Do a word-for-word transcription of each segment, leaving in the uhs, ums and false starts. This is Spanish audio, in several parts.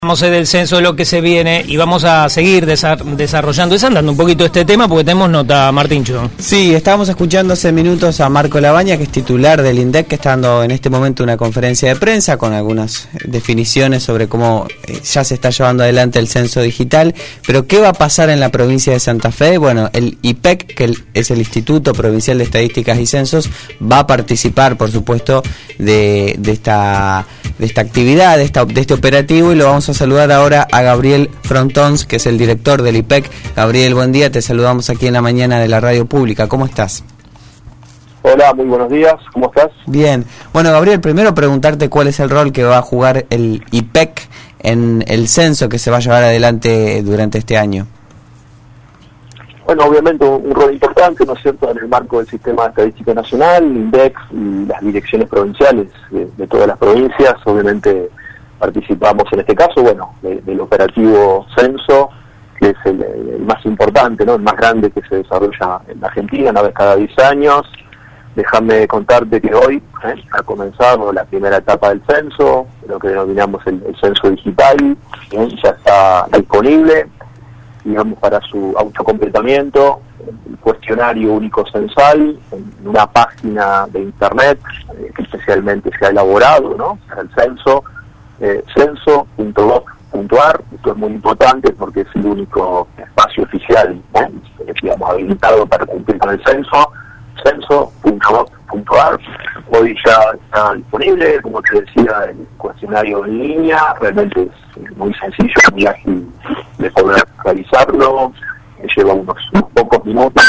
Vamos a hacer del censo de lo que se viene y vamos a seguir desa- desarrollando, desandando un poquito este tema porque tenemos nota, Martíncho. Sí, estábamos escuchando hace minutos a Marco Labaña, que es titular del INDEC, que está dando en este momento una conferencia de prensa con algunas definiciones sobre cómo eh, ya se está llevando adelante el censo digital. Pero ¿qué va a pasar en la provincia de Santa Fe? Bueno, el I P E C, que es el Instituto Provincial de Estadísticas y Censos, va a participar, por supuesto, de, de esta de esta actividad, de, esta, de este operativo, y lo vamos a saludar ahora a Gabriel Frontons, que es el director del I P E C. Gabriel, buen día, te saludamos aquí en la mañana de la radio pública. ¿Cómo estás? Hola, muy buenos días, ¿cómo estás? Bien. Bueno, Gabriel, primero preguntarte cuál es el rol que va a jugar el I P E C en el censo que se va a llevar adelante durante este año. Bueno, obviamente un, un rol importante, ¿no es cierto?, en el marco del Sistema de Estadística Nacional, el INDEC y las direcciones provinciales de, de todas las provincias. Obviamente participamos en este caso, bueno, de, del operativo censo, que es el, el más importante, ¿no?, el más grande que se desarrolla en Argentina, una vez cada diez años. Déjame contarte que hoy ¿eh? ha comenzado la primera etapa del censo, lo que denominamos el, el censo digital, ¿eh? ya está disponible, digamos, para su autocompletamiento, el cuestionario único censal, en una página de internet eh, que especialmente se ha elaborado, ¿no?, para el censo, eh, censo punto gov punto ar. Esto es muy importante porque es el único espacio oficial, ¿eh? digamos, habilitado para cumplir con el censo, censo punto gov punto ar. Hoy ya está disponible, como te decía, el cuestionario en línea. Realmente es muy sencillo, muy ágil de poder realizarlo, lleva unos, unos pocos minutos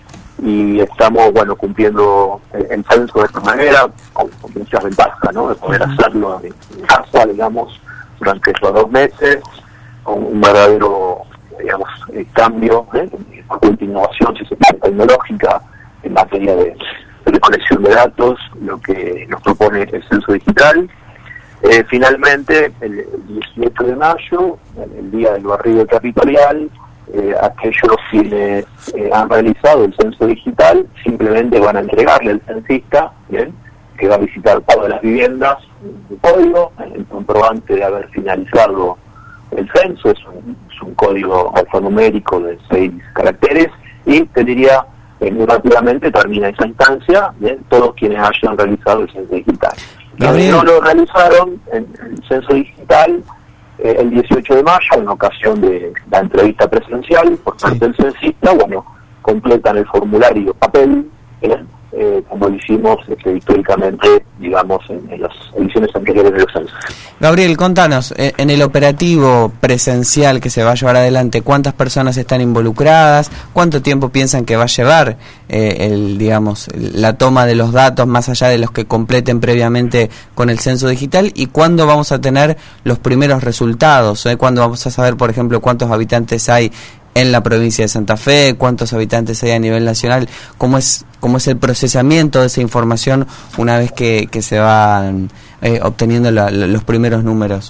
y estamos, bueno, cumpliendo el, el censo de esta manera, con, con muchas ventajas, ¿no?, de poder hacerlo en, en casa, digamos, durante estos dos meses, con un verdadero, digamos, eh, cambio, ¿eh? de innovación, si se quiere, tecnológica en materia de, de colección de datos, lo que nos propone el censo digital. Eh, finalmente, el, el dieciocho de mayo, el, el día del barrido territorial, eh, aquellos quienes eh, han realizado el censo digital simplemente van a entregarle al censista, ¿bien?, que va a visitar todas las viviendas de código, el comprobante de haber finalizado el censo, es un, es un código alfanumérico de seis caracteres, y te diría, eh, muy rápidamente termina esa instancia, ¿bien?, todos quienes hayan realizado el censo digital. Quienes no lo realizaron en el censo digital, eh, el dieciocho de mayo, en ocasión de la entrevista presencial por parte sí. del censista, bueno, completan el formulario papel, ¿eh? Eh, como lo hicimos este, históricamente, digamos, en, en las ediciones anteriores de los censos. Gabriel, contanos, eh, en el operativo presencial que se va a llevar adelante, ¿cuántas personas están involucradas? ¿Cuánto tiempo piensan que va a llevar eh, el, digamos, la toma de los datos, más allá de los que completen previamente con el censo digital? ¿Y cuándo vamos a tener los primeros resultados? ¿Eh? ¿Cuándo vamos a saber, por ejemplo, cuántos habitantes hay en la provincia de Santa Fe, cuántos habitantes hay a nivel nacional? ¿Cómo es cómo es el procesamiento de esa información una vez que, que se van eh, obteniendo la, la, los primeros números?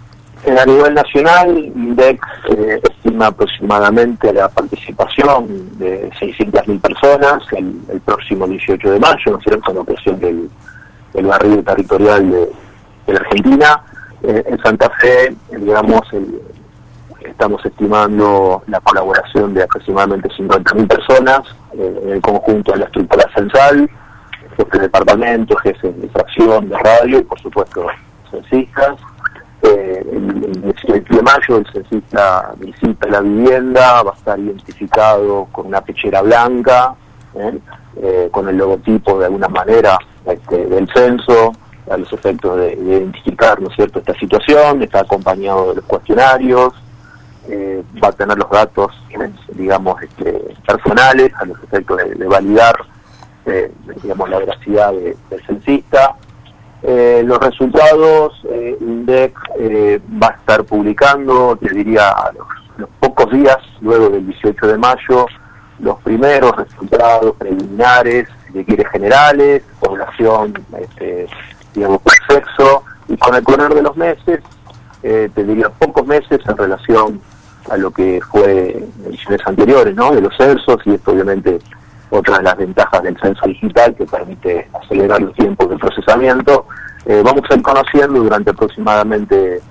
A nivel nacional, INDEC eh, estima aproximadamente la participación de seiscientas mil personas el, el próximo dieciocho de mayo, ¿no es cierto?, en la ocasión del, del barrido territorial de, de la Argentina. Eh, en Santa Fe, digamos, el estamos estimando la colaboración de aproximadamente cincuenta mil personas eh, en el conjunto de la estructura censal, jefes de departamento, jefes de fracción, de radio y por supuesto censistas. Eh, el, el dieciocho de mayo el censista visita la vivienda, va a estar identificado con una pechera blanca, ¿eh? Eh, con el logotipo de alguna manera este, del censo, a los efectos de, de identificar, ¿no es cierto?, esta situación. Está acompañado de los cuestionarios. Eh, va a tener los datos, digamos, este, personales, a los efectos de, de validar, eh, digamos, la veracidad de, del censista. Eh, los resultados, eh, INDEC eh, va a estar publicando, te diría, a los, los pocos días luego del dieciocho de mayo, los primeros resultados preliminares, si se quiere, generales, población, este, digamos, por sexo, y con el correr de los meses, eh, te diría, pocos meses en relación a lo que fue en ediciones anteriores, ¿no?, de los censos, y esto obviamente otra de las ventajas del censo digital, que permite acelerar los tiempos de procesamiento. Eh, vamos a ir conociendo durante aproximadamente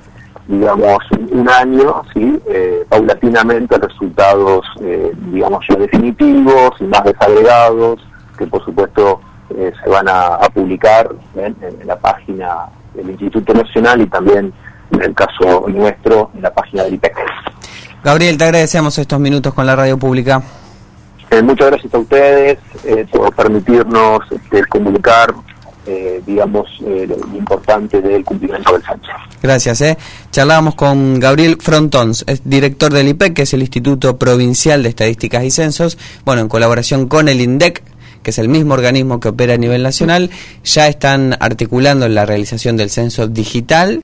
digamos, un año, ¿sí? eh, paulatinamente resultados, eh, digamos, ya definitivos y más desagregados, que por supuesto eh, se van a, a publicar ¿eh? en, en la página del Instituto Nacional y también, en el caso nuestro, en la página del I P E C. Gabriel, te agradecemos estos minutos con la radio pública. Eh, muchas gracias a ustedes eh, por permitirnos este, comunicar Eh, digamos, eh, lo importante del cumplimiento del censo. Gracias. Eh. Charlábamos con Gabriel Frontons, es director del I P E C, que es el Instituto Provincial de Estadísticas y Censos, bueno, en colaboración con el INDEC, que es el mismo organismo que opera a nivel nacional, ya están articulando la realización del censo digital.